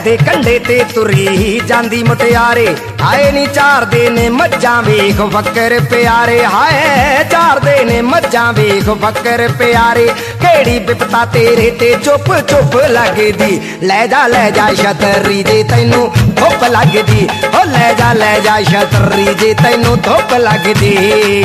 दे कंढे ते तुरी जांदी मुटियारे, हाय नी चारदे ने मज्जां वेख फक्कर प्यारे, हाय चारदे ने मज्जां वेख फक्कर प्यारे। केड़ी बिपता तेरे ते चुप चुप लगदी, लै जा छतरी जे तैनू धुप लगदी, ओ लै जा छतरी जे तैनू धुप लगदी।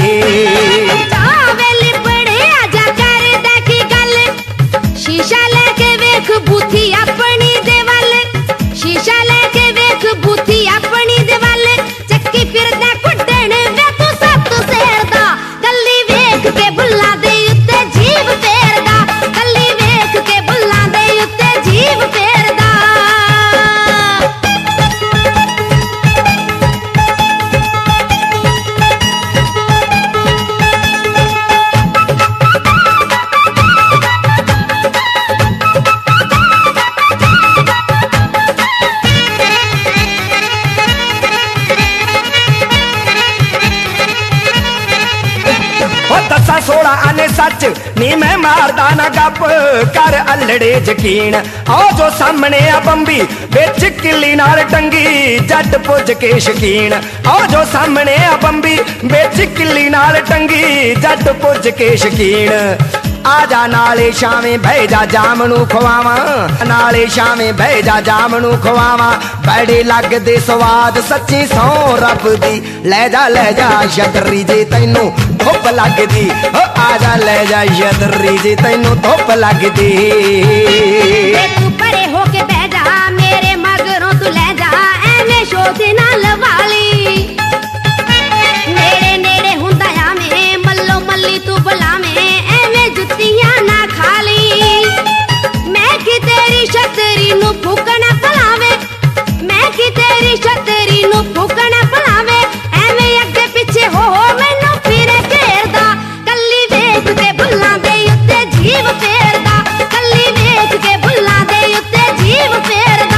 शीशा लेके वेख बूथी अपनी देवल, शीशा लेके वेख बूथी अपनी देवल, चक्की फिरदा कुड्डण वे तू सत सेरदा, कल्ली वेख के बुल्ला दे उत्ते जीव फेरदा, कल्ली वेख के बुल्ला दे उत्ते जीव फेरदा। दसा 16 आने सच नी मैं मारदा ना गप, कर अल्लड़े यकीन आओ जो सामने आ बंबी बिच किली नाल टंगी, जट पुज के शकीन आओ जो सामने आ बंबी बिच किली नाल टंगी, जट पुज के शकीन। आजा नाले शामें बह जा जामनू खवावा, नाले शामें बह जा जामनू खवावा, बड़े लगदे स्वाद सच्ची सौ रब दी, लै जा छतरी जे तैनू धुप लगदी, ओ आजा लै जा छतरी जे तैनू धुप लगदी। तू परे होके बह जा मेरे मगरों तू लै जा, एवें शोध ना लवाली, नेड़े नेड़े हुंदा आवें मल्लो मल्ली तू बुलावें, एवें जुत्तियां ना खाली। मैं की तेरी छतरी नू फूकना पलावे, मैं की तेरी छतरी नू फूकना पलावे, एवें अगे पिछे हो मैनू फिरे घेरदा, कल्ली वेख के बुल्ला दे उत्ते जीव फेरदा, कल्ली वेख के बुल्ला दे उत्ते जीव फेरदा।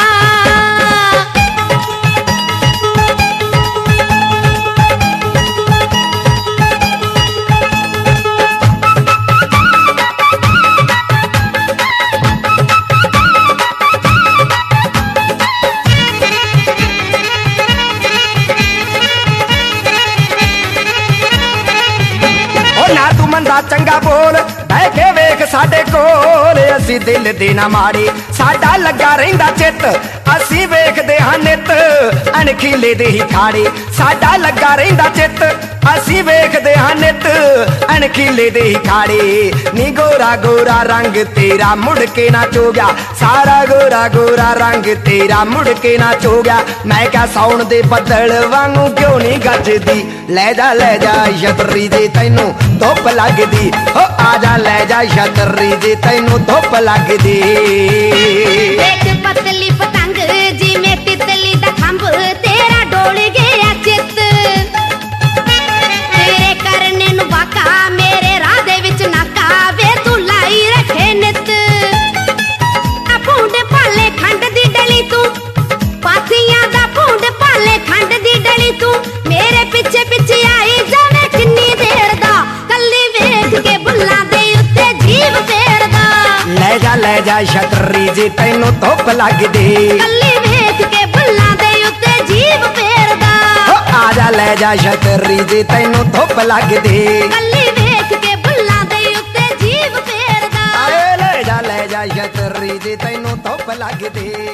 मंदा चंगा बोल बह के वेख साडे कोल, असी दिल दे ना माड़े साडा लगा रहिंदा चित, असी वेखदे हां नित अणखीले दे ही खाड़े, साडा लगा रहिंदा चित असी वेखदे हां नित अणखीले दे ही खाड़े। नी गोरा गोरा रंग तेरा मुड़ के ना चोग्या, सारा गोरा गोरा रंग तेरा मुड़ के ना चोग्या, मैं क्या सौण दे बदल वांगू क्यों नहीं गजदी, लै जा छतरी जे तैनू धुप लगदी, ओ आजा लै जा छतरी जे तैनू धुप लगदी। एक पतली पतंग जिवें तितली दा खंभ, तेरा डोल गया चित, तेरे करने नू वाका मेरे राह दे विच नाका, वे तू लाई रखे नित, भूंड पाले खंड दी डली तू, पाथियां दा भूंड पाले खंड दी डली तू, मेरे पिछे पिछे आई जावे किन्नी देर दा, कल्ली वेख के बुल्ला दे उत्ते जीव फेरदा, लै जा छतरी जे तैनू धुप लगदी, कल्ली वेख के बुल्ला दे उत्ते जीव फेरदा, ओ आजा लै जा छतरी जे तैनू धुप लगदी, कल्ली वेख के बुल्ला दे उत्ते जीव फेरदा, लै जा छतरी जे तैनू धुप लगदी।